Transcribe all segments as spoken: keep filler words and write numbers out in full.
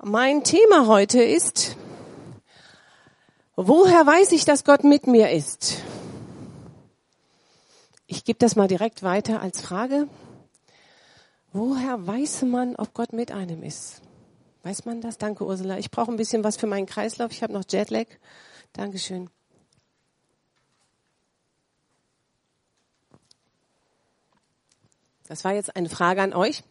Mein Thema heute ist, woher weiß ich, dass Gott mit mir ist? Ich gebe das mal direkt weiter als Frage. Woher weiß man, ob Gott mit einem ist? Weiß man das? Danke, Ursula. Ich brauche ein bisschen was für meinen Kreislauf. Ich habe noch Jetlag. Dankeschön. Das war jetzt eine Frage an euch.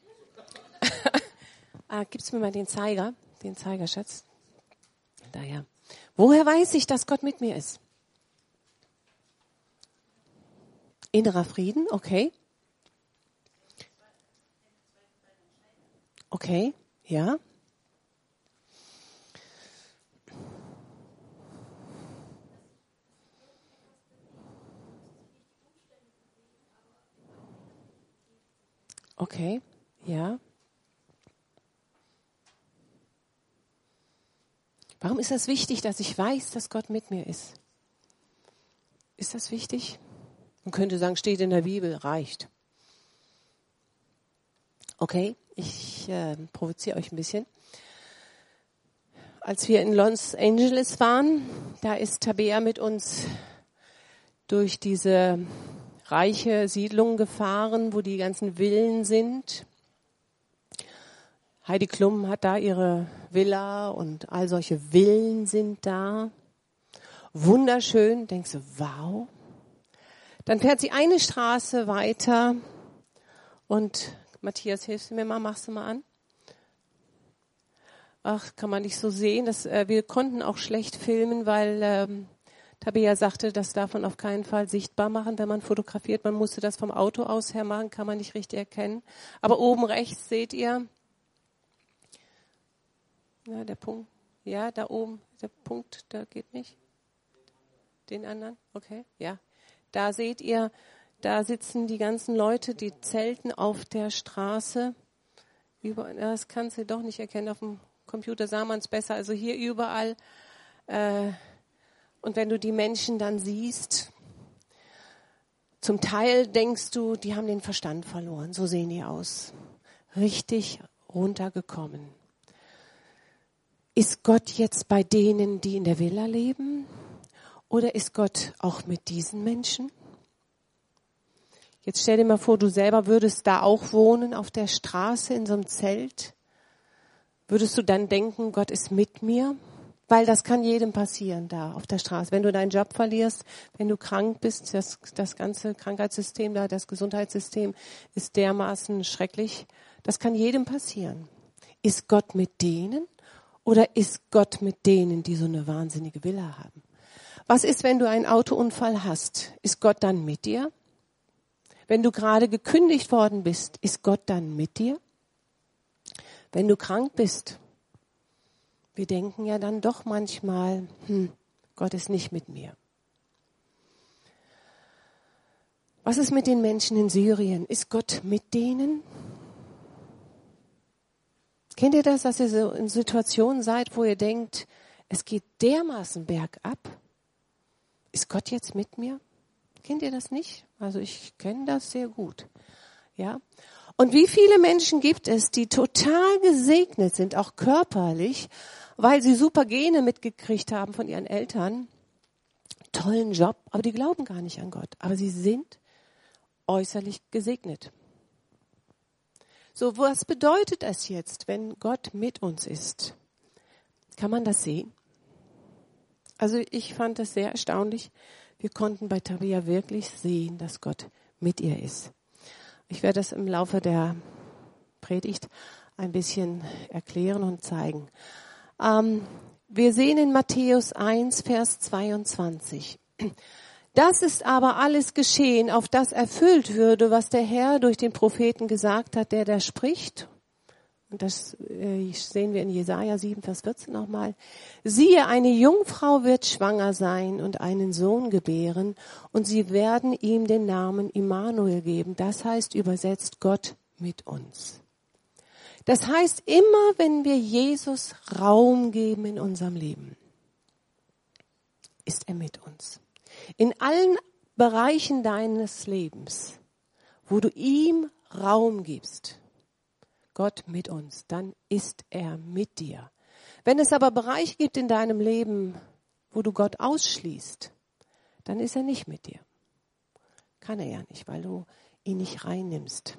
ah, gib's mir mal den Zeiger, den Zeigerschatz. Daher. Woher weiß ich, dass Gott mit mir ist? Innerer Frieden, okay. Okay, ja. Okay, ja. Warum ist das wichtig, dass ich weiß, dass Gott mit mir ist? Ist das wichtig? Man könnte sagen, steht in der Bibel, reicht. Okay, ich äh, provoziere euch ein bisschen. Als wir in Los Angeles waren, da ist Tabea mit uns durch diese reiche Siedlung gefahren, wo die ganzen Villen sind. Heidi Klum hat da ihre Villa und all solche Villen sind da. Wunderschön, denkst du, wow. Dann fährt sie eine Straße weiter und Matthias, hilfst du mir mal, machst du mal an? Ach, kann man nicht so sehen. Das, äh, wir konnten auch schlecht filmen, weil ähm, Tabea sagte, das darf man auf keinen Fall sichtbar machen, wenn man fotografiert. Man musste das vom Auto aus her machen, kann man nicht richtig erkennen. Aber oben rechts seht ihr, ja, der Punkt, ja, da oben, der Punkt, der geht nicht. Den anderen, okay, ja. Da seht ihr, da sitzen die ganzen Leute, die zelten auf der Straße. Über, das kannst du doch nicht erkennen, auf dem Computer sah man es besser. Also hier überall. Äh, und wenn du die Menschen dann siehst, zum Teil denkst du, die haben den Verstand verloren. So sehen die aus. Richtig runtergekommen. Ist Gott jetzt bei denen, die in der Villa leben? Oder ist Gott auch mit diesen Menschen? Jetzt stell dir mal vor, du selber würdest da auch wohnen, auf der Straße, in so einem Zelt. Würdest du dann denken, Gott ist mit mir? Weil das kann jedem passieren da auf der Straße. Wenn du deinen Job verlierst, wenn du krank bist, das, das ganze Krankheitssystem da, das Gesundheitssystem ist dermaßen schrecklich. Das kann jedem passieren. Ist Gott mit denen? Oder ist Gott mit denen, die so eine wahnsinnige Villa haben? Was ist, wenn du einen Autounfall hast? Ist Gott dann mit dir? Wenn du gerade gekündigt worden bist, ist Gott dann mit dir? Wenn du krank bist, wir denken ja dann doch manchmal, hm, Gott ist nicht mit mir. Was ist mit den Menschen in Syrien? Ist Gott mit denen? Kennt ihr das, dass ihr so in Situationen seid, wo ihr denkt, es geht dermaßen bergab? Ist Gott jetzt mit mir? Kennt ihr das nicht? Also ich kenne das sehr gut. Ja. Und wie viele Menschen gibt es, die total gesegnet sind, auch körperlich, weil sie super Gene mitgekriegt haben von ihren Eltern, tollen Job, aber die glauben gar nicht an Gott. Aber sie sind äußerlich gesegnet. So, was bedeutet es jetzt, wenn Gott mit uns ist? Kann man das sehen? Also ich fand das sehr erstaunlich. Wir konnten bei Tabea wirklich sehen, dass Gott mit ihr ist. Ich werde das im Laufe der Predigt ein bisschen erklären und zeigen. Ähm, wir sehen in Matthäus eins, Vers zweiundzwanzig. Das ist aber alles geschehen, auf das erfüllt würde, was der Herr durch den Propheten gesagt hat, der da spricht. Und das äh, sehen wir in Jesaja sieben, Vers vierzehn nochmal. Siehe, eine Jungfrau wird schwanger sein und einen Sohn gebären, und sie werden ihm den Namen Immanuel geben. Das heißt übersetzt Gott mit uns. Das heißt, immer wenn wir Jesus Raum geben in unserem Leben, ist er mit uns. In allen Bereichen deines Lebens, wo du ihm Raum gibst, Gott mit uns, dann ist er mit dir. Wenn es aber Bereiche gibt in deinem Leben, wo du Gott ausschließt, dann ist er nicht mit dir. Kann er ja nicht, weil du ihn nicht reinnimmst.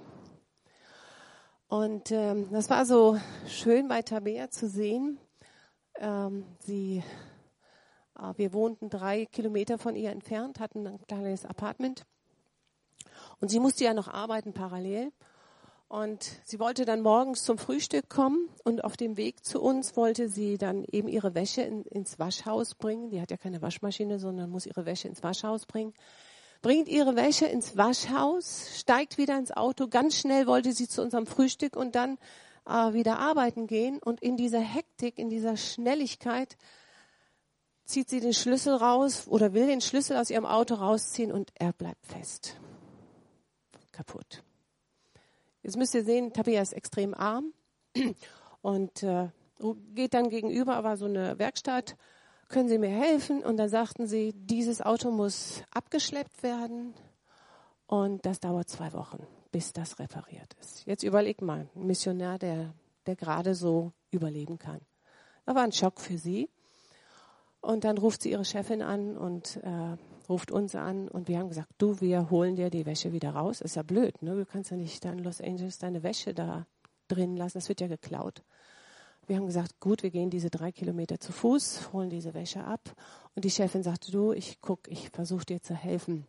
Und ähm, das war so schön bei Tabea zu sehen. Ähm, sie, äh, wir wohnten drei Kilometer von ihr entfernt, hatten ein kleines Apartment. Und sie musste ja noch arbeiten parallel. Und sie wollte dann morgens zum Frühstück kommen und auf dem Weg zu uns wollte sie dann eben ihre Wäsche in, ins Waschhaus bringen. Die hat ja keine Waschmaschine, sondern muss ihre Wäsche ins Waschhaus bringen. Bringt ihre Wäsche ins Waschhaus, steigt wieder ins Auto. Ganz schnell wollte sie zu unserem Frühstück und dann äh, wieder arbeiten gehen. Und in dieser Hektik, in dieser Schnelligkeit zieht sie den Schlüssel raus oder will den Schlüssel aus ihrem Auto rausziehen und er bleibt fest. Kaputt. Jetzt müsst ihr sehen, Tabea ist extrem arm und äh, geht dann gegenüber, war so eine Werkstatt, können Sie mir helfen? Und da sagten sie, dieses Auto muss abgeschleppt werden und das dauert zwei Wochen, bis das repariert ist. Jetzt überleg mal, ein Missionar, der, der gerade so überleben kann. Das war ein Schock für sie. Und dann ruft sie ihre Chefin an und äh, ruft uns an und wir haben gesagt, du, wir holen dir die Wäsche wieder raus. Ist ja blöd, ne? Du kannst ja nicht da in Los Angeles deine Wäsche da drin lassen, das wird ja geklaut. Wir haben gesagt, gut, wir gehen diese drei Kilometer zu Fuß, holen diese Wäsche ab. Und die Chefin sagte, du, ich guck, ich versuche dir zu helfen.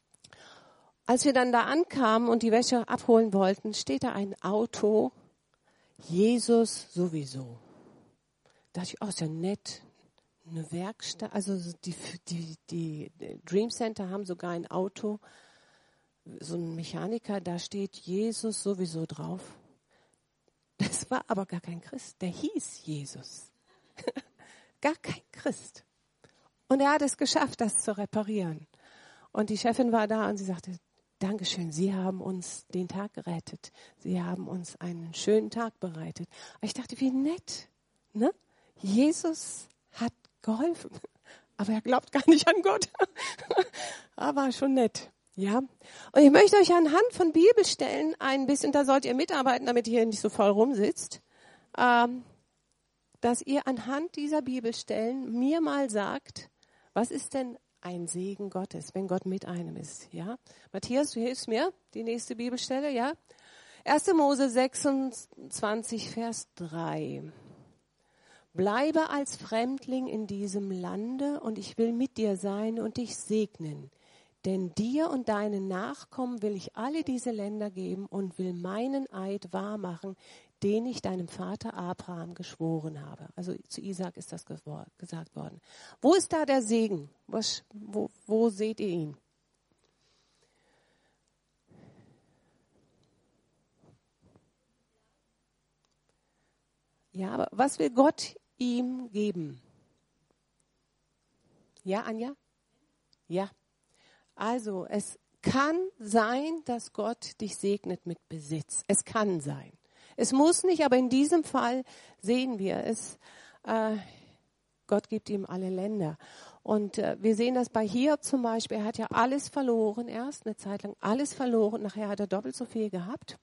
Als wir dann da ankamen und die Wäsche abholen wollten, steht da ein Auto, Jesus sowieso. Da dachte ich, oh, ist ja nett. Eine Werkstatt, also die, die, die Dream Center haben sogar ein Auto, so ein Mechaniker, da steht Jesus sowieso drauf. Das war aber gar kein Christ, der hieß Jesus. Gar kein Christ. Und er hat es geschafft, das zu reparieren. Und die Chefin war da und sie sagte, Dankeschön, Sie haben uns den Tag gerettet. Sie haben uns einen schönen Tag bereitet. Und ich dachte, wie nett, ne? Jesus hat geholfen. Aber er glaubt gar nicht an Gott. Aber schon nett. Ja. Und ich möchte euch anhand von Bibelstellen ein bisschen, da sollt ihr mitarbeiten, damit ihr hier nicht so voll rumsitzt, ähm, dass ihr anhand dieser Bibelstellen mir mal sagt, was ist denn ein Segen Gottes, wenn Gott mit einem ist? Ja. Matthias, du hilfst mir, die nächste Bibelstelle, ja. erster Mose sechsundzwanzig, Vers drei. Bleibe als Fremdling in diesem Lande und ich will mit dir sein und dich segnen. Denn dir und deinen Nachkommen will ich alle diese Länder geben und will meinen Eid wahrmachen, den ich deinem Vater Abraham geschworen habe. Also zu Isaak ist das gesagt worden. Wo ist da der Segen? Was, wo, wo seht ihr ihn? Ja, aber was will Gott ihm geben? Ja, Anja? Ja. Also, es kann sein, dass Gott dich segnet mit Besitz. Es kann sein. Es muss nicht, aber in diesem Fall sehen wir es. Äh, Gott gibt ihm alle Länder. Und äh, wir sehen das bei Hiob zum Beispiel. Er hat ja alles verloren erst, eine Zeit lang alles verloren. Nachher hat er doppelt so viel gehabt.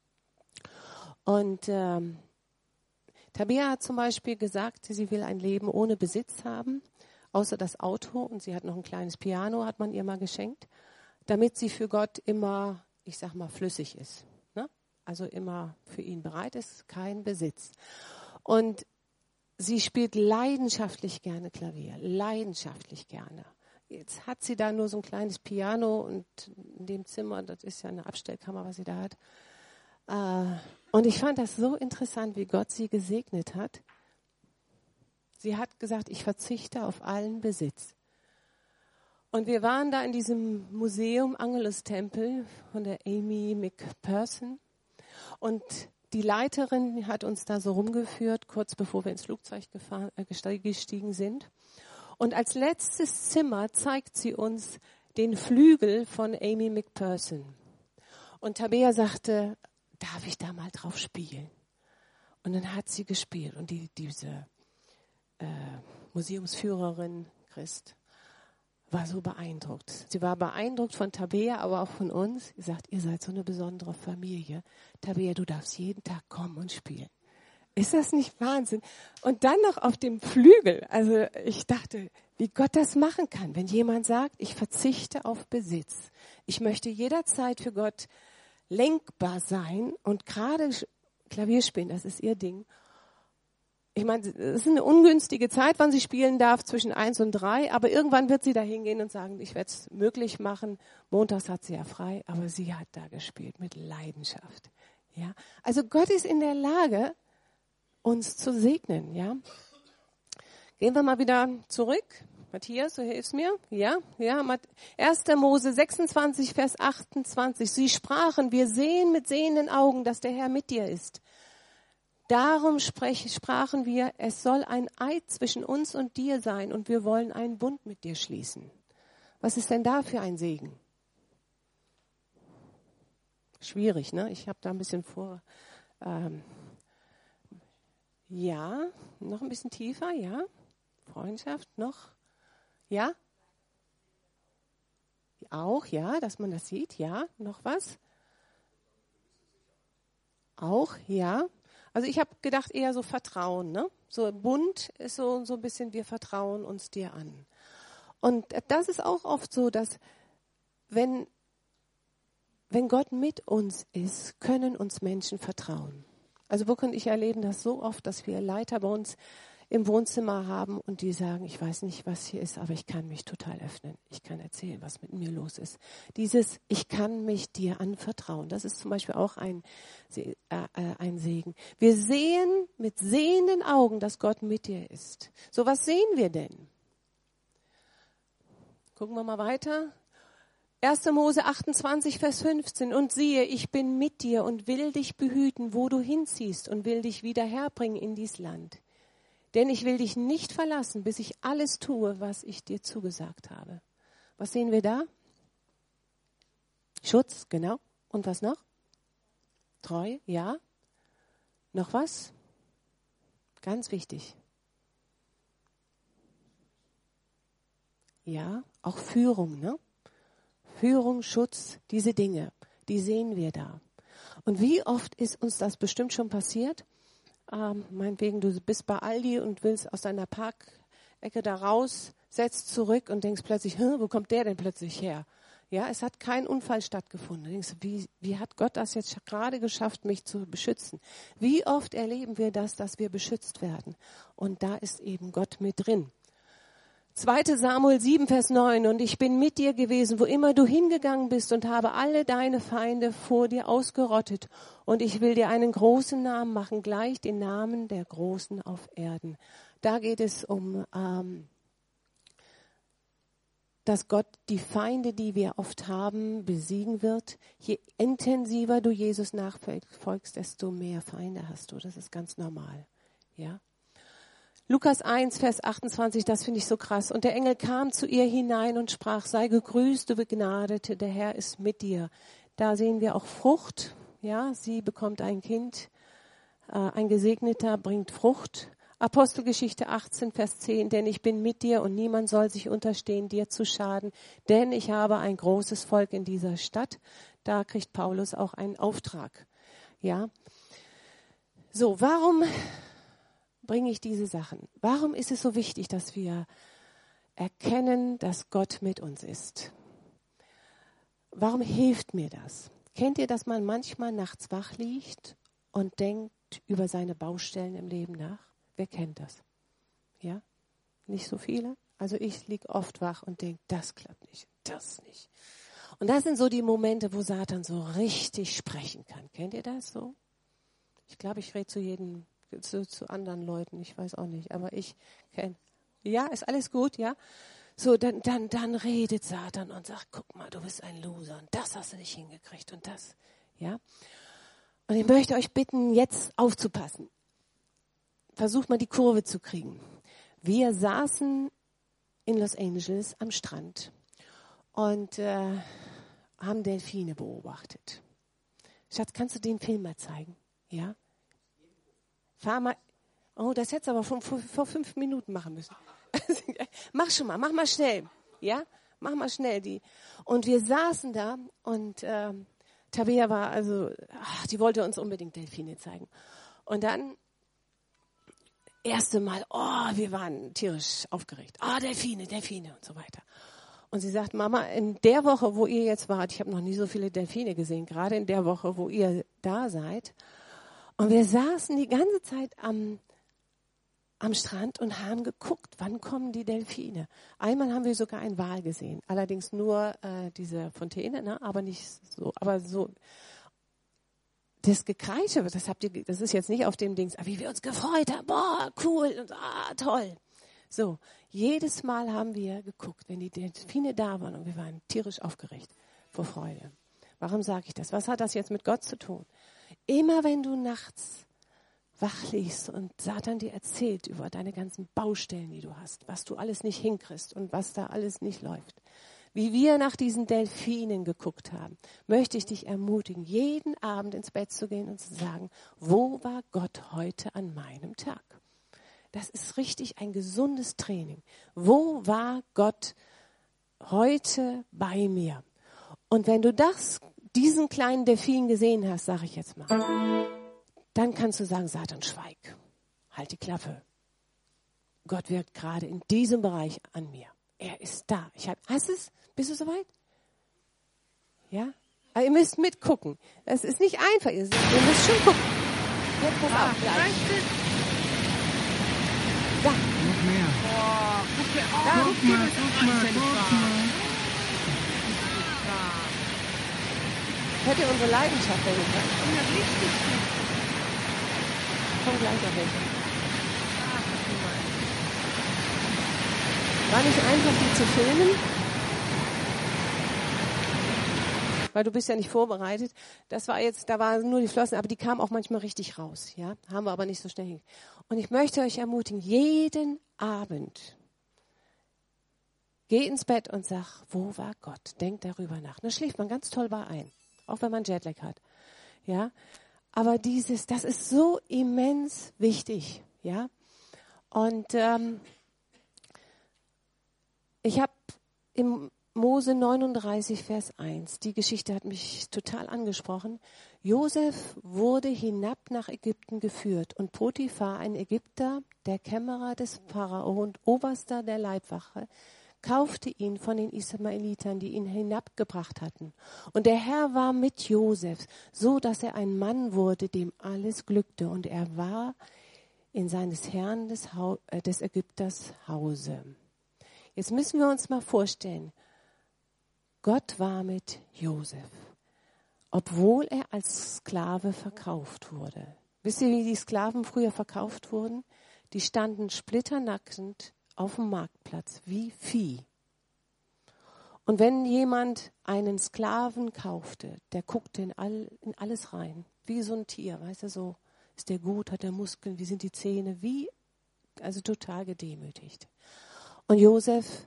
Und ähm, Tabea hat zum Beispiel gesagt, sie will ein Leben ohne Besitz haben, außer das Auto. Und sie hat noch ein kleines Piano, hat man ihr mal geschenkt, damit sie für Gott immer, ich sag mal, flüssig ist. Ne? Also immer für ihn bereit ist, kein Besitz. Und sie spielt leidenschaftlich gerne Klavier, leidenschaftlich gerne. Jetzt hat sie da nur so ein kleines Piano und in dem Zimmer, das ist ja eine Abstellkammer, was sie da hat. Und ich fand das so interessant, wie Gott sie gesegnet hat. Sie hat gesagt, ich verzichte auf allen Besitz. Und wir waren da in diesem Museum Angelus-Tempel von der Amy McPherson. Und die Leiterin hat uns da so rumgeführt, kurz bevor wir ins Flugzeug gefahren, äh, gestiegen sind. Und als letztes Zimmer zeigt sie uns den Flügel von Amy McPherson. Und Tabea sagte, darf ich da mal drauf spielen? Und dann hat sie gespielt. Und die, diese äh, Museumsführerin, Christ, war so beeindruckt. Sie war beeindruckt von Tabea, aber auch von uns. Sie sagt, ihr seid so eine besondere Familie. Tabea, du darfst jeden Tag kommen und spielen. Ist das nicht Wahnsinn? Und dann noch auf dem Flügel. Also ich dachte, wie Gott das machen kann, wenn jemand sagt, ich verzichte auf Besitz. Ich möchte jederzeit für Gott lenkbar sein und gerade Klavier spielen, das ist ihr Ding. Ich meine, es ist eine ungünstige Zeit, wann sie spielen darf, zwischen eins und drei, aber irgendwann wird sie da hingehen und sagen, ich werde es möglich machen. Montags hat sie ja frei, aber sie hat da gespielt mit Leidenschaft. Ja, also Gott ist in der Lage, uns zu segnen. Ja, gehen wir mal wieder zurück. Matthias, du hilfst mir? Ja, ja. erster Mose sechsundzwanzig, Vers achtundzwanzig. Sie sprachen, wir sehen mit sehenden Augen, dass der Herr mit dir ist. Darum sprech, sprachen wir, es soll ein Eid zwischen uns und dir sein und wir wollen einen Bund mit dir schließen. Was ist denn da für ein Segen? Schwierig, ne? Ich habe da ein bisschen vor. Ähm, ja, noch ein bisschen tiefer, ja. Freundschaft, noch. Ja? Auch, ja, dass man das sieht, ja. Noch was? Auch, ja. Also ich habe gedacht eher so Vertrauen, ne? So Bund ist so, so ein bisschen, wir vertrauen uns dir an. Und das ist auch oft so, dass wenn, wenn Gott mit uns ist, können uns Menschen vertrauen. Also Burkhard und ich erleben das so oft, dass wir Leiter bei uns im Wohnzimmer haben und die sagen, ich weiß nicht, was hier ist, aber ich kann mich total öffnen. Ich kann erzählen, was mit mir los ist. Dieses, ich kann mich dir anvertrauen, das ist zum Beispiel auch ein, äh, ein Segen. Wir sehen mit sehenden Augen, dass Gott mit dir ist. So, was sehen wir denn? Gucken wir mal weiter. erster Mose achtundzwanzig, Vers fünfzehn. Und siehe, ich bin mit dir und will dich behüten, wo du hinziehst und will dich wieder herbringen in dies Land. Denn ich will dich nicht verlassen, bis ich alles tue, was ich dir zugesagt habe. Was sehen wir da? Schutz, genau. Und was noch? Treu, ja. Noch was? Ganz wichtig. Ja, auch Führung, ne? Führung, Schutz, diese Dinge, die sehen wir da. Und wie oft ist uns das bestimmt schon passiert? Ähm, meinetwegen, du bist bei Aldi und willst aus deiner Parkecke da raus, setzt zurück und denkst plötzlich, wo kommt der denn plötzlich her? Ja, es hat kein Unfall stattgefunden. Du denkst, wie, wie hat Gott das jetzt gerade geschafft, mich zu beschützen? Wie oft erleben wir das, dass wir beschützt werden? Und da ist eben Gott mit drin. zweiter Samuel sieben, Vers neun. Und ich bin mit dir gewesen, wo immer du hingegangen bist und habe alle deine Feinde vor dir ausgerottet. Und ich will dir einen großen Namen machen, gleich den Namen der Großen auf Erden. Da geht es um, ähm, dass Gott die Feinde, die wir oft haben, besiegen wird. Je intensiver du Jesus nachfolgst, desto mehr Feinde hast du. Das ist ganz normal, ja. Lukas eins, Vers achtundzwanzig, das finde ich so krass. Und der Engel kam zu ihr hinein und sprach, sei gegrüßt, du Begnadete, der Herr ist mit dir. Da sehen wir auch Frucht. Ja, sie bekommt ein Kind. Äh, ein Gesegneter bringt Frucht. Apostelgeschichte achtzehn, Vers zehn, denn ich bin mit dir und niemand soll sich unterstehen, dir zu schaden, denn ich habe ein großes Volk in dieser Stadt. Da kriegt Paulus auch einen Auftrag. Ja. So, warum bringe ich diese Sachen? Warum ist es so wichtig, dass wir erkennen, dass Gott mit uns ist? Warum hilft mir das? Kennt ihr, dass man manchmal nachts wach liegt und denkt über seine Baustellen im Leben nach? Wer kennt das? Ja? Nicht so viele? Also ich liege oft wach und denke, das klappt nicht, das nicht. Und das sind so die Momente, wo Satan so richtig sprechen kann. Kennt ihr das so? Ich glaube, ich rede zu jedem Zu, zu anderen Leuten, ich weiß auch nicht, aber ich kenne. Ja, ist alles gut, ja? So, dann, dann, dann redet Satan und sagt, guck mal, du bist ein Loser und das hast du nicht hingekriegt und das, ja? Und ich möchte euch bitten, jetzt aufzupassen. Versucht mal die Kurve zu kriegen. Wir saßen in Los Angeles am Strand und äh, haben Delfine beobachtet. Schatz, kannst du den Film mal zeigen? Ja? Fahr mal. Oh, das hättest du aber vor, vor, vor fünf Minuten machen müssen. Mach schon mal, mach mal schnell. Ja? mach mal schnell die. Und wir saßen da und äh, Tabea war also, ach, die wollte uns unbedingt Delfine zeigen. Und dann, erste Mal, oh, wir waren tierisch aufgeregt. Ah, oh, Delfine, Delfine und so weiter. Und sie sagt, Mama, in der Woche, wo ihr jetzt wart, ich habe noch nie so viele Delfine gesehen, gerade in der Woche, wo ihr da seid. Und wir saßen die ganze Zeit am am Strand und haben geguckt, wann kommen die Delfine. Einmal haben wir sogar einen Wal gesehen, allerdings nur äh, diese Fontäne, ne? aber nicht so, aber so das Gekreische, das habt ihr, das ist jetzt nicht auf dem Dings, aber wie wir uns gefreut haben, boah, cool und ah, toll. So, jedes Mal haben wir geguckt, wenn die Delfine da waren und wir waren tierisch aufgeregt vor Freude. Warum sage ich das? Was hat das jetzt mit Gott zu tun? Immer wenn du nachts wach liegst und Satan dir erzählt über deine ganzen Baustellen, die du hast, was du alles nicht hinkriegst und was da alles nicht läuft. Wie wir nach diesen Delfinen geguckt haben, möchte ich dich ermutigen, jeden Abend ins Bett zu gehen und zu sagen, wo war Gott heute an meinem Tag? Das ist richtig ein gesundes Training. Wo war Gott heute bei mir? Und wenn du das, diesen kleinen Delfin gesehen hast, sage ich jetzt mal, dann kannst du sagen, Satan, schweig, halt die Klappe. Gott wirkt gerade in diesem Bereich an mir. Er ist da. Ich hab, hast du es? Bist du soweit? Ja? Aber ihr müsst mitgucken. Es ist nicht einfach. Ihr müsst schon gucken. Jetzt pass auf, gleich. Da. Noch mehr. Boah, guck mir auf. Da, guck mal, guck mal, guck mal. Hört ihr unsere Leidenschaft, wenn ihr hört? Ja, richtig. Komm gleich noch weg. War nicht einfach, die zu filmen? Weil du bist ja nicht vorbereitet. Das war jetzt, da waren nur die Flossen, aber die kamen auch manchmal richtig raus. Ja, haben wir aber nicht so schnell hin. Und ich möchte euch ermutigen, jeden Abend geh ins Bett und sag, wo war Gott? Denk darüber nach. Da schläft man ganz toll bei ein, auch wenn man Jetlag hat. Ja. Aber dieses, das ist so immens wichtig, ja. Und ähm, ich habe im Mose neununddreißig, Vers eins, die Geschichte hat mich total angesprochen. Josef wurde hinab nach Ägypten geführt und Potiphar, ein Ägypter, der Kämmerer des Pharao und Oberster der Leibwache, kaufte ihn von den Ismaelitern, die ihn hinabgebracht hatten. Und der Herr war mit Josef, so dass er ein Mann wurde, dem alles glückte. Und er war in seines Herrn des, ha- äh, des Ägypters Hause. Jetzt müssen wir uns mal vorstellen, Gott war mit Josef, obwohl er als Sklave verkauft wurde. Wisst ihr, wie die Sklaven früher verkauft wurden? Die standen splitternackend auf dem Marktplatz wie Vieh. Und wenn jemand einen Sklaven kaufte, der guckte in, all, in alles rein, wie so ein Tier, weißt du, so, ist der gut, hat der Muskeln, wie sind die Zähne, wie, also total gedemütigt. Und Josef,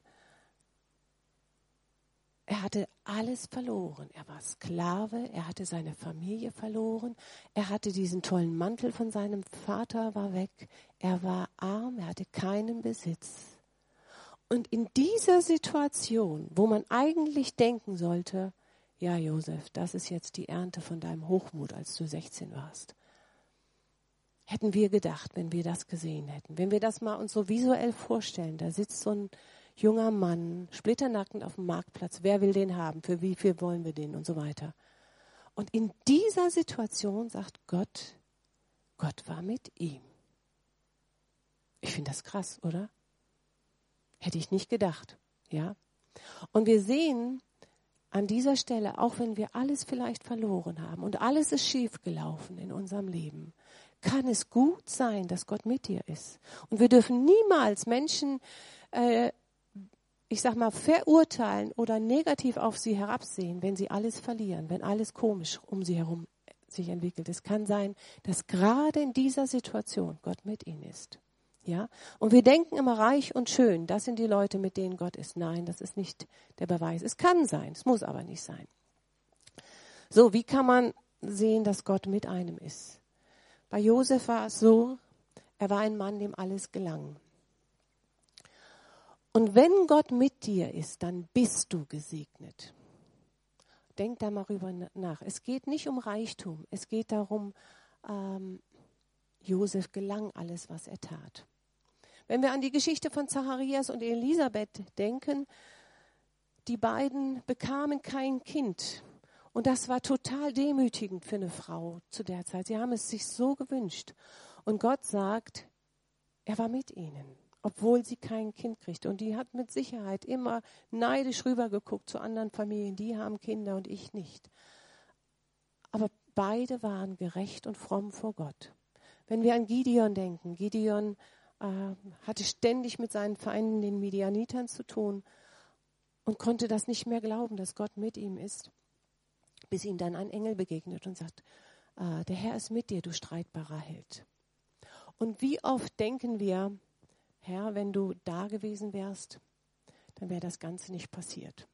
er hatte alles verloren. Er war Sklave, er hatte seine Familie verloren, er hatte diesen tollen Mantel von seinem Vater, war weg, er war arm, er hatte keinen Besitz. Und in dieser Situation, wo man eigentlich denken sollte, ja Josef, das ist jetzt die Ernte von deinem Hochmut, als du sechzehn warst, hätten wir gedacht, wenn wir das gesehen hätten. Wenn wir das mal uns so visuell vorstellen, da sitzt so ein junger Mann, splitternackend auf dem Marktplatz, wer will den haben, für wie viel wollen wir den und so weiter. Und in dieser Situation sagt Gott, Gott war mit ihm. Ich finde das krass, oder? Hätte ich nicht gedacht, ja. Und wir sehen an dieser Stelle, auch wenn wir alles vielleicht verloren haben und alles ist schief gelaufen in unserem Leben, kann es gut sein, dass Gott mit dir ist. Und wir dürfen niemals Menschen, äh, ich sag mal, verurteilen oder negativ auf sie herabsehen, wenn sie alles verlieren, wenn alles komisch um sie herum sich entwickelt. Es kann sein, dass gerade in dieser Situation Gott mit ihnen ist. Ja? Und wir denken immer reich und schön, das sind die Leute, mit denen Gott ist. Nein, das ist nicht der Beweis. Es kann sein, es muss aber nicht sein. So, wie kann man sehen, dass Gott mit einem ist? Bei Josef war es so, er war ein Mann, dem alles gelang. Und wenn Gott mit dir ist, dann bist du gesegnet. Denk da mal rüber nach. Es geht nicht um Reichtum. Es geht darum, ähm, Josef gelang alles, was er tat. Wenn wir an die Geschichte von Zacharias und Elisabeth denken, die beiden bekamen kein Kind. Und das war total demütigend für eine Frau zu der Zeit. Sie haben es sich so gewünscht. Und Gott sagt, er war mit ihnen, obwohl sie kein Kind kriegte. Und die hat mit Sicherheit immer neidisch rübergeguckt zu anderen Familien. Die haben Kinder und ich nicht. Aber beide waren gerecht und fromm vor Gott. Wenn wir an Gideon denken, Gideon äh, hatte ständig mit seinen Feinden, den Midianitern, zu tun und konnte das nicht mehr glauben, dass Gott mit ihm ist, bis ihm dann ein Engel begegnet und sagt, äh, der Herr ist mit dir, du streitbarer Held. Und wie oft denken wir, Herr, wenn du da gewesen wärst, dann wäre das Ganze nicht passiert.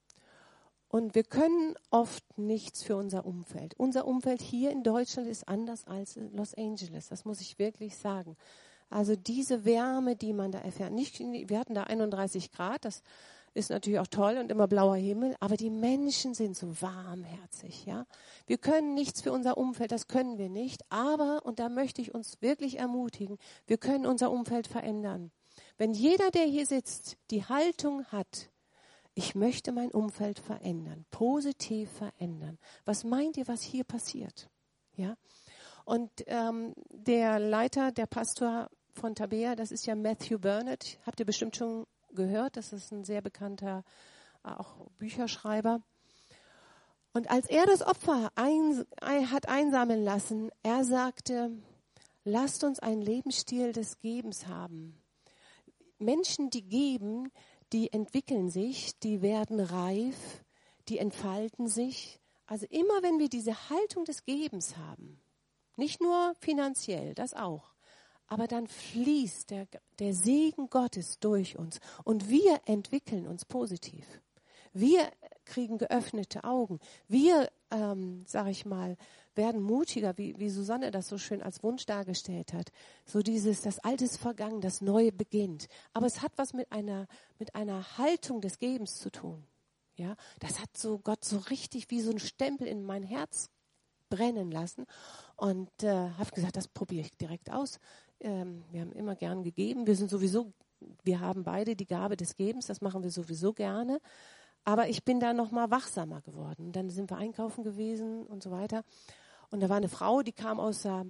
Und wir können oft nichts für unser Umfeld. Unser Umfeld hier in Deutschland ist anders als in Los Angeles, das muss ich wirklich sagen. Also diese Wärme, die man da erfährt, nicht, wir hatten da einunddreißig Grad, das ist natürlich auch toll und immer blauer Himmel, aber die Menschen sind so warmherzig, ja. Wir können nichts für unser Umfeld, das können wir nicht, aber, und da möchte ich uns wirklich ermutigen, wir können unser Umfeld verändern. Wenn jeder, der hier sitzt, die Haltung hat, ich möchte mein Umfeld verändern, positiv verändern. Was meint ihr, was hier passiert? Ja. Und ähm, der Leiter, der Pastor von Tabea, das ist ja Matthew Burnett, habt ihr bestimmt schon gehört, das ist ein sehr bekannter auch Bücherschreiber. Und als er das Opfer ein, ein, hat einsammeln lassen, er sagte, lasst uns einen Lebensstil des Gebens haben. Menschen, die geben, die entwickeln sich, die werden reif, die entfalten sich. Also immer wenn wir diese Haltung des Gebens haben, nicht nur finanziell, das auch, aber dann fließt der, der Segen Gottes durch uns und wir entwickeln uns positiv. Wir kriegen geöffnete Augen. Wir, ähm, sag ich mal, werden mutiger, wie, wie Susanne das so schön als Wunsch dargestellt hat. So dieses, das Alte ist vergangen, das Neue beginnt. Aber es hat was mit einer, mit einer Haltung des Gebens zu tun. Ja, das hat so Gott so richtig wie so ein Stempel in mein Herz brennen lassen und äh, habe gesagt, das probiere ich direkt aus. Ähm, wir haben immer gern gegeben. Wir sind sowieso, wir haben beide die Gabe des Gebens, das machen wir sowieso gerne. Aber ich bin da noch mal wachsamer geworden. Dann sind wir einkaufen gewesen und so weiter. Und da war eine Frau, die kam aus der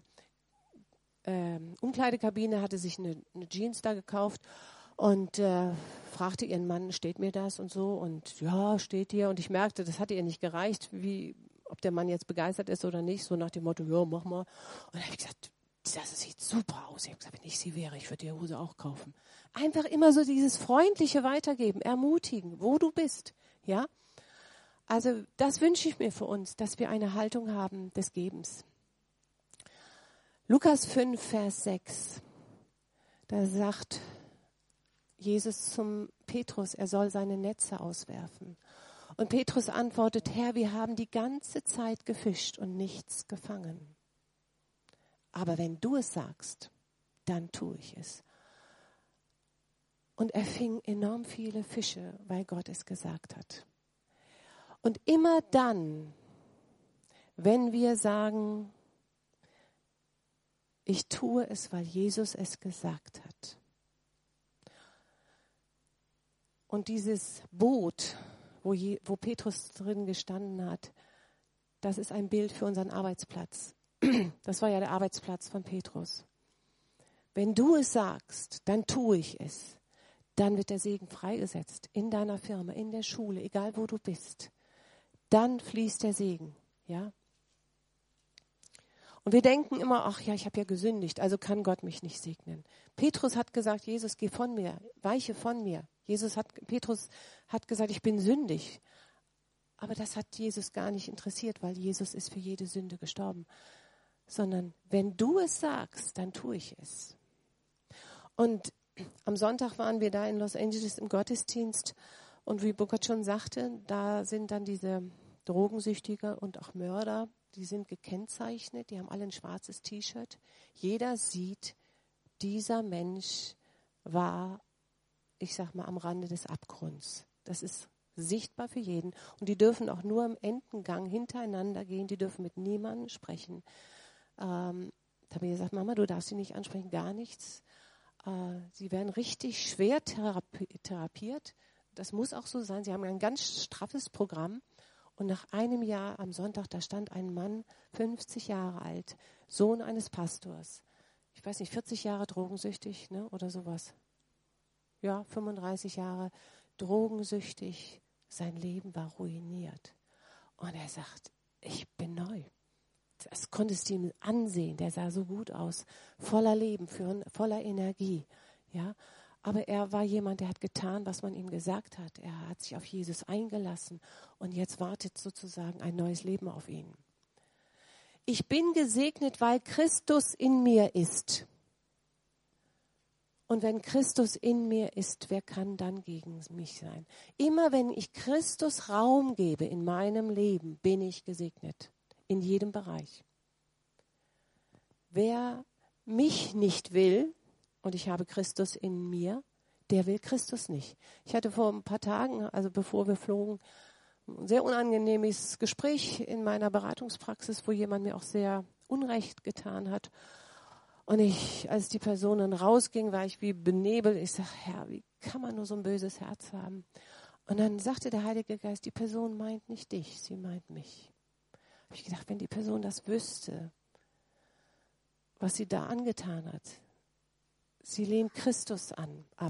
äh, Umkleidekabine, hatte sich eine, eine Jeans da gekauft und äh, fragte ihren Mann, steht mir das und so? Und ja, steht dir. Und ich merkte, das hatte ihr nicht gereicht, wie ob der Mann jetzt begeistert ist oder nicht, so nach dem Motto, ja, mach mal. Und dann habe ich gesagt, das sieht super aus. Ich habe gesagt, wenn ich sie wäre, ich würde die Hose auch kaufen. Einfach immer so dieses freundliche Weitergeben, ermutigen, wo du bist. Ja? Also das wünsche ich mir für uns, dass wir eine Haltung haben des Gebens. Lukas fünf, Vers sechs, da sagt Jesus zum Petrus, er soll seine Netze auswerfen. Und Petrus antwortet, Herr, wir haben die ganze Zeit gefischt und nichts gefangen. Aber wenn du es sagst, dann tue ich es. Und er fing enorm viele Fische, weil Gott es gesagt hat. Und immer dann, wenn wir sagen, ich tue es, weil Jesus es gesagt hat. Und dieses Boot, wo, je, wo Petrus drin gestanden hat, das ist ein Bild für unseren Arbeitsplatz. Das war ja der Arbeitsplatz von Petrus. Wenn du es sagst, dann tue ich es. Dann wird der Segen freigesetzt in deiner Firma, in der Schule, egal wo du bist. Dann fließt der Segen, ja. Und wir denken immer, ach ja, ich habe ja gesündigt, also kann Gott mich nicht segnen. Petrus hat gesagt, Jesus, geh von mir, weiche von mir. Jesus hat, Petrus hat gesagt, ich bin sündig. Aber das hat Jesus gar nicht interessiert, weil Jesus ist für jede Sünde gestorben. Sondern wenn du es sagst, dann tue ich es. Und am Sonntag waren wir da in Los Angeles im Gottesdienst und wie Burkhard schon sagte, da sind dann diese Drogensüchtige und auch Mörder, die sind gekennzeichnet, die haben alle ein schwarzes T-Shirt. Jeder sieht, dieser Mensch war ich sag mal, am Rande des Abgrunds. Das ist sichtbar für jeden. Und die dürfen auch nur im Endengang hintereinander gehen. Die dürfen mit niemandem sprechen. Ähm, da habe ich gesagt, Mama, du darfst sie nicht ansprechen, gar nichts. Äh, sie werden richtig schwer therapi- therapiert. Das muss auch so sein. Sie haben ein ganz straffes Programm. Und nach einem Jahr am Sonntag, da stand ein Mann, fünfzig Jahre alt, Sohn eines Pastors. Ich weiß nicht, vierzig Jahre drogensüchtig, ne, oder sowas. Ja, fünfunddreißig Jahre drogensüchtig. Sein Leben war ruiniert. Und er sagt, ich bin neu. Das konntest du ihm ansehen. Der sah so gut aus. Voller Leben, voller Energie. Ja, aber er war jemand, der hat getan, was man ihm gesagt hat. Er hat sich auf Jesus eingelassen. Und jetzt wartet sozusagen ein neues Leben auf ihn. Ich bin gesegnet, weil Christus in mir ist. Und wenn Christus in mir ist, wer kann dann gegen mich sein? Immer wenn ich Christus Raum gebe in meinem Leben, bin ich gesegnet. In jedem Bereich. Wer mich nicht will, und ich habe Christus in mir, der will Christus nicht. Ich hatte vor ein paar Tagen, also bevor wir flogen, ein sehr unangenehmes Gespräch in meiner Beratungspraxis, wo jemand mir auch sehr Unrecht getan hat. Und ich, als die Person dann rausging, war ich wie benebelt. Ich sage, Herr, wie kann man nur so ein böses Herz haben? Und dann sagte der Heilige Geist, die Person meint nicht dich, sie meint mich. Habe ich gedacht, wenn die Person das wüsste, was sie da angetan hat. Sie lehnt Christus an, ab.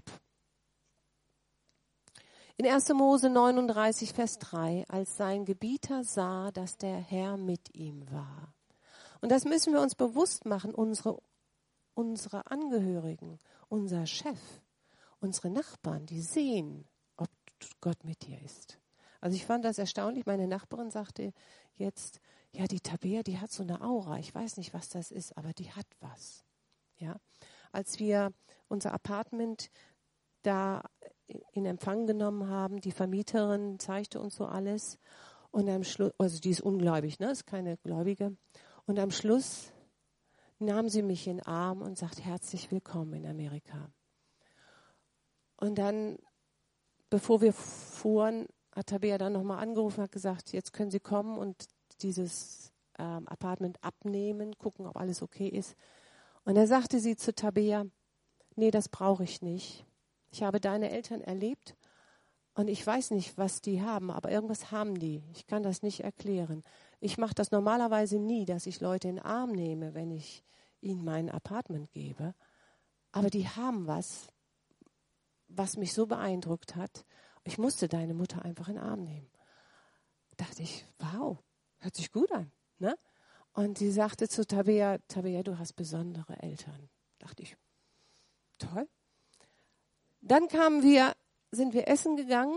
In erster Mose neununddreißig, Vers drei, als sein Gebieter sah, dass der Herr mit ihm war. Und das müssen wir uns bewusst machen, unsere Unsere Angehörigen, unser Chef, unsere Nachbarn, die sehen, ob Gott mit dir ist. Also ich fand das erstaunlich. Meine Nachbarin sagte jetzt, ja, die Tabea, die hat so eine Aura. Ich weiß nicht, was das ist, aber die hat was. Ja, als wir unser Apartment da in Empfang genommen haben, die Vermieterin zeigte uns so alles. Und am Schluss, also die ist ungläubig, ne, ist keine Gläubige. Und am Schluss nahm sie mich in den Arm und sagt, herzlich willkommen in Amerika. Und dann, bevor wir fuhren, hat Tabea dann nochmal angerufen und hat gesagt, jetzt können Sie kommen und dieses ähm, Apartment abnehmen, gucken, ob alles okay ist. Und dann sagte sie zu Tabea, nee, das brauche ich nicht. Ich habe deine Eltern erlebt und ich weiß nicht, was die haben, aber irgendwas haben die. Ich kann das nicht erklären. Ich mache das normalerweise nie, dass ich Leute in den Arm nehme, wenn ich ihnen mein Apartment gebe. Aber die haben was, was mich so beeindruckt hat. Ich musste deine Mutter einfach in den Arm nehmen. Da dachte ich, wow, hört sich gut an. Ne? Und sie sagte zu Tabea, Tabea, du hast besondere Eltern. Da dachte ich, toll. Dann kamen wir, sind wir essen gegangen.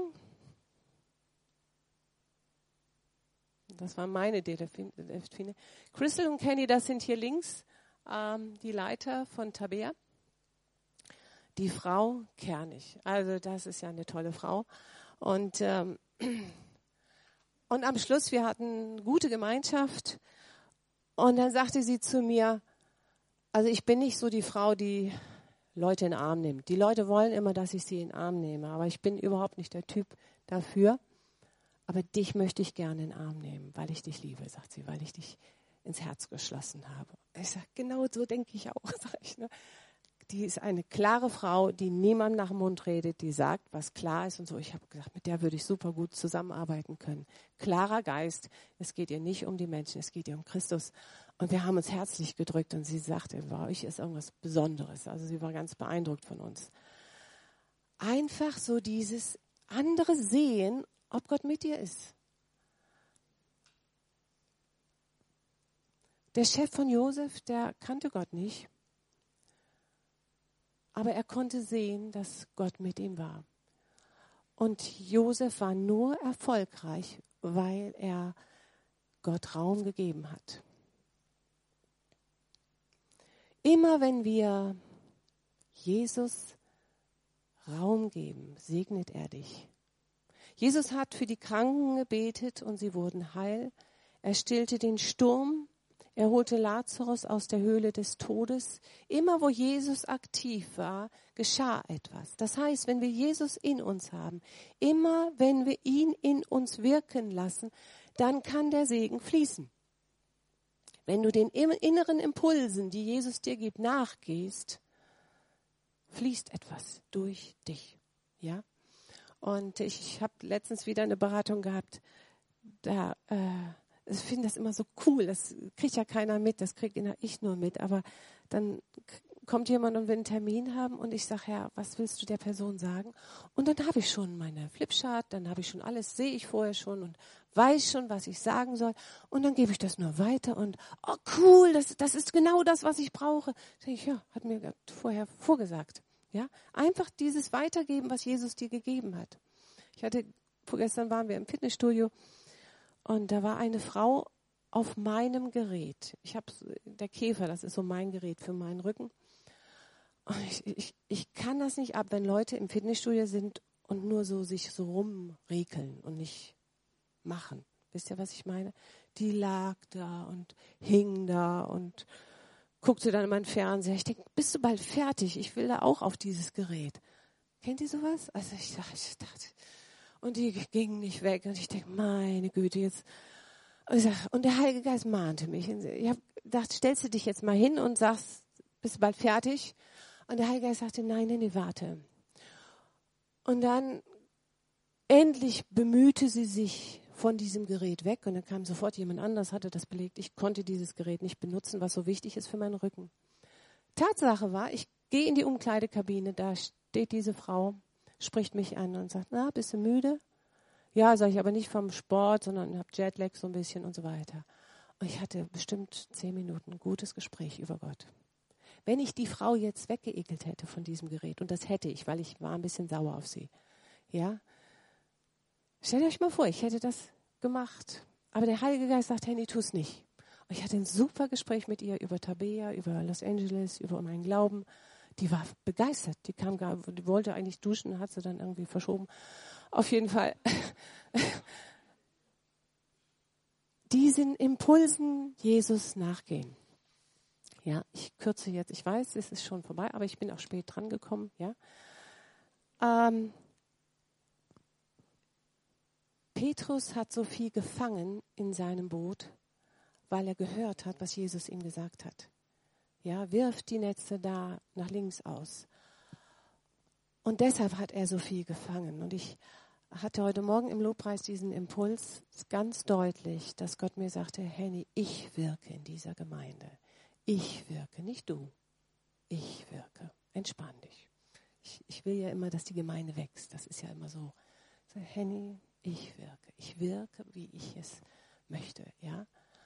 Das war meine Delfine. Crystal und Kenny, das sind hier links ähm, die Leiter von Tabea. Die Frau Kernig. Also das ist ja eine tolle Frau. Und, ähm, und am Schluss, wir hatten gute Gemeinschaft. Und dann sagte sie zu mir, also ich bin nicht so die Frau, die Leute in den Arm nimmt. Die Leute wollen immer, dass ich sie in den Arm nehme. Aber ich bin überhaupt nicht der Typ dafür. Aber dich möchte ich gerne in den Arm nehmen, weil ich dich liebe, sagt sie, weil ich dich ins Herz geschlossen habe. Ich sage, genau so denke ich auch. Sag ich, ne? Die ist eine klare Frau, die niemandem nach dem Mund redet, die sagt, was klar ist und so. Ich habe gesagt, mit der würde ich super gut zusammenarbeiten können. Klarer Geist, es geht ihr nicht um die Menschen, es geht ihr um Christus. Und wir haben uns herzlich gedrückt und sie sagte, bei euch ist irgendwas Besonderes. Also sie war ganz beeindruckt von uns. Einfach so dieses andere Sehen, ob Gott mit dir ist. Der Chef von Josef, der kannte Gott nicht. Aber er konnte sehen, dass Gott mit ihm war. Und Josef war nur erfolgreich, weil er Gott Raum gegeben hat. Immer wenn wir Jesus Raum geben, segnet er dich. Jesus hat für die Kranken gebetet und sie wurden heil. Er stillte den Sturm Er holte Lazarus aus der Höhle des Todes. Immer wo Jesus aktiv war, geschah etwas. Das heißt, wenn wir Jesus in uns haben, immer wenn wir ihn in uns wirken lassen, dann kann der Segen fließen. Wenn du den inneren Impulsen, die Jesus dir gibt, nachgehst, fließt etwas durch dich. Ja? Und ich, ich habe letztens wieder eine Beratung gehabt, da äh, ich finde das immer so cool, das kriegt ja keiner mit, das kriege ich nur mit, aber dann kommt jemand und will einen Termin haben und ich sage, ja, was willst du der Person sagen? Und dann habe ich schon meine Flipchart, dann habe ich schon alles, sehe ich vorher schon und weiß schon, was ich sagen soll und dann gebe ich das nur weiter und, oh cool, das, das ist genau das, was ich brauche. Da denke ich, ja, hat mir vorher vorgesagt. Ja, einfach dieses Weitergeben, was Jesus dir gegeben hat. Ich hatte, vorgestern waren wir im Fitnessstudio und da war eine Frau auf meinem Gerät. Ich habe der Käfer, das ist so mein Gerät für meinen Rücken. Und ich, ich, ich kann das nicht ab, wenn Leute im Fitnessstudio sind und nur so sich so rumrekeln und nicht machen. Wisst ihr, was ich meine? Die lag da und hing da und guckte dann in meinen Fernseher. Ich denke, bist du bald fertig? Ich will da auch auf dieses Gerät. Kennt ihr sowas? Also ich dachte, ich dachte und die ging nicht weg. Und ich denke, meine Güte, jetzt. Und, ich sag, und der Heilige Geist mahnte mich. Ich habe gedacht, stellst du dich jetzt mal hin und sagst, bist du bald fertig? Und der Heilige Geist sagte, nein, nein, nee, warte. Und dann endlich bemühte sie sich von diesem Gerät weg. Und dann kam sofort jemand anders, hatte das belegt. Ich konnte dieses Gerät nicht benutzen, was so wichtig ist für meinen Rücken. Tatsache war, ich gehe in die Umkleidekabine, da steht diese Frau, spricht mich an und sagt, na, bist du müde? Ja, sage ich, aber nicht vom Sport, sondern habe Jetlag so ein bisschen und so weiter. Und ich hatte bestimmt zehn Minuten ein gutes Gespräch über Gott. Wenn ich die Frau jetzt weggeekelt hätte von diesem Gerät, und das hätte ich, weil ich war ein bisschen sauer auf sie, ja, stellt euch mal vor, ich hätte das gemacht. Aber der Heilige Geist sagt, Henny, tu es nicht. Und ich hatte ein super Gespräch mit ihr über Tabea, über Los Angeles, über meinen Glauben. Die war begeistert. Die kam gar, die wollte eigentlich duschen, hat sie dann irgendwie verschoben. Auf jeden Fall. Diesen Impulsen Jesus nachgehen. Ja, ich kürze jetzt. Ich weiß, es ist schon vorbei, aber ich bin auch spät dran gekommen. Ja. Ähm, Petrus hat so viel gefangen in seinem Boot, weil er gehört hat, was Jesus ihm gesagt hat. Ja, wirf die Netze da nach links aus. Und deshalb hat er so viel gefangen. Und ich hatte heute Morgen im Lobpreis diesen Impuls ganz deutlich, dass Gott mir sagte, Henny, ich wirke in dieser Gemeinde. Ich wirke, nicht du. Ich wirke. Entspann dich. Ich, ich will ja immer, dass die Gemeinde wächst. Das ist ja immer so. So, Henny, ich wirke. Ich wirke, wie ich es möchte. Ja.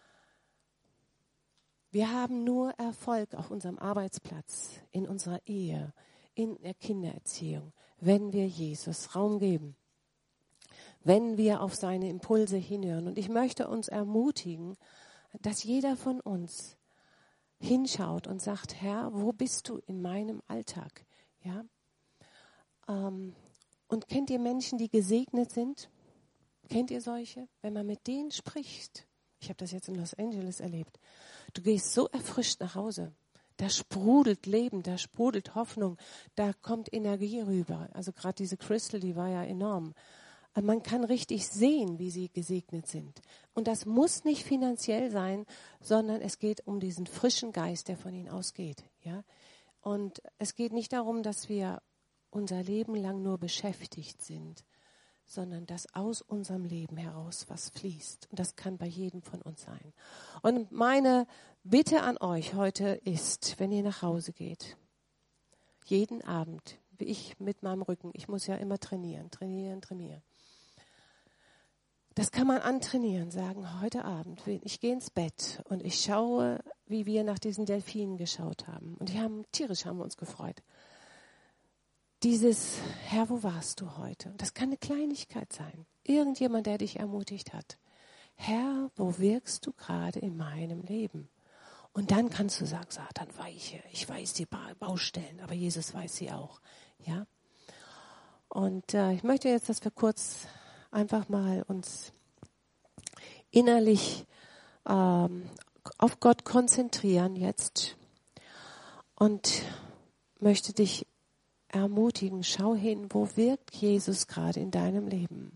Wir haben nur Erfolg auf unserem Arbeitsplatz, in unserer Ehe, in der Kindererziehung, wenn wir Jesus Raum geben, wenn wir auf seine Impulse hinhören. Und ich möchte uns ermutigen, dass jeder von uns hinschaut und sagt, Herr, wo bist du in meinem Alltag? Ja? Ähm, und kennt ihr Menschen, die gesegnet sind? Kennt ihr solche? Wenn man mit denen spricht, ich habe das jetzt in Los Angeles erlebt, du gehst so erfrischt nach Hause. Da sprudelt Leben, da sprudelt Hoffnung, da kommt Energie rüber. Also gerade diese Crystal, die war ja enorm. Man kann richtig sehen, wie sie gesegnet sind. Und das muss nicht finanziell sein, sondern es geht um diesen frischen Geist, der von ihnen ausgeht. Ja? Und es geht nicht darum, dass wir unser Leben lang nur beschäftigt sind, sondern dass aus unserem Leben heraus was fließt. Und das kann bei jedem von uns sein. Und meine Bitte an euch heute ist, wenn ihr nach Hause geht, jeden Abend, wie ich mit meinem Rücken, ich muss ja immer trainieren, trainieren, trainieren. Das kann man antrainieren, sagen, heute Abend, ich gehe ins Bett und ich schaue, wie wir nach diesen Delfinen geschaut haben. Und die haben, tierisch haben wir uns gefreut. Dieses, Herr, wo warst du heute? Und das kann eine Kleinigkeit sein. Irgendjemand, der dich ermutigt hat. Herr, wo wirkst du gerade in meinem Leben? Und dann kannst du sagen, Satan, weiche, ich weiß die Baustellen, aber Jesus weiß sie auch. Ja. Und äh, ich möchte jetzt, dass wir kurz einfach mal uns innerlich ähm, auf Gott konzentrieren jetzt und möchte dich ermutigen, schau hin, wo wirkt Jesus gerade in deinem Leben?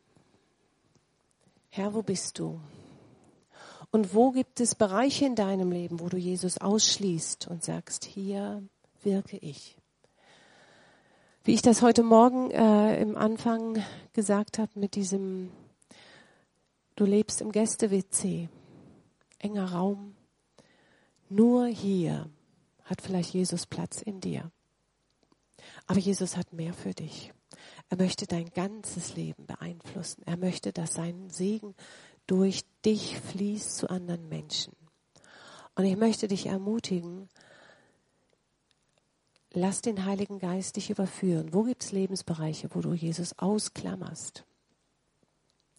Herr, wo bist du? Und wo gibt es Bereiche in deinem Leben, wo du Jesus ausschließt und sagst, hier wirke ich? Wie ich das heute Morgen äh, im Anfang gesagt habe mit diesem, du lebst im Gäste-W C, enger Raum, nur hier hat vielleicht Jesus Platz in dir. Aber Jesus hat mehr für dich. Er möchte dein ganzes Leben beeinflussen. Er möchte, dass sein Segen durch dich fließt zu anderen Menschen. Und ich möchte dich ermutigen, lass den Heiligen Geist dich überführen. Wo gibt es Lebensbereiche, wo du Jesus ausklammerst?